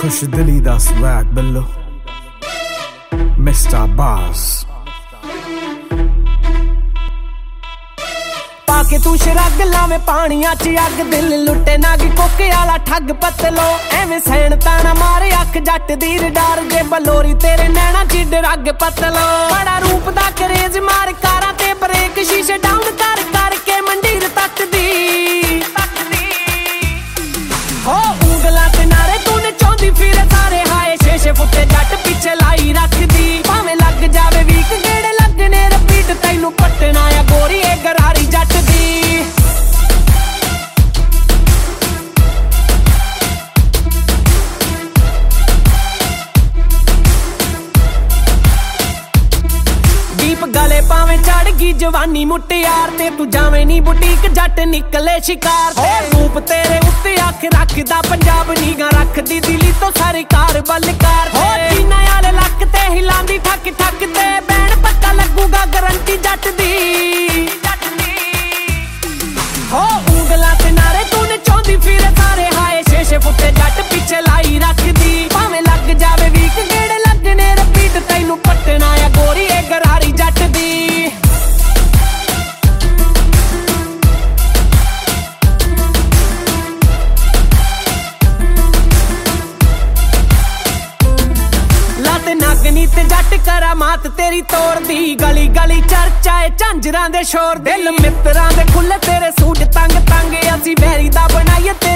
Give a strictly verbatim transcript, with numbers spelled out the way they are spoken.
खुश दिली दा स्वैग बिल्लो मिस्टर बास पाके तू शरग लावे पानिया च अग दिल लुटे नागी कोके आला ठग पतलो एवें सैन ताना मारे अख जट दी डर जे बलोरी तेरे नैना च डरग पतलो बड़ा रूप दा करेज मार कारा ते ब्रेक शीशे डाउन कर करके मंडीर तक दी हो उंगला ते नारे तू नचाउंदी फिरे सारे हाए छे छे फुटे जट पिछे लाई रख दी भावें लग जावे वीक गेड़े लगने रपीट तैनू पटना आ गोरी ए गरारी जट दी गले पावे चढ़ गई जवानी मुटियार ते तू जावे नी बुटीक जट निकले शिकार ते रूप तेरे उत्ते अख रखदा पंजाब नीगा रखदी दिली तो सरकार बलकार हो जीना आले लक ते हिलांदी ठक ठक ते बैन पक्का लगूगा गारंटी जट दी हो उंगला ते नारे तू नचाउंदी फिरे सारे हाए छे छे फुटे जट पिछे लाई रखदी भावें लग जावे वीक गेड़े लगने रपीट तैनू पटना आ गोरी ए गरारी जट दी लाते नागनी ते जट करा मात तेरी तोड़ दी गली गली चर्चा है झांजरां दे शोर दिल मित्रां दे खुले तेरे सूट तंग तंग असी बैरी दा बनाइए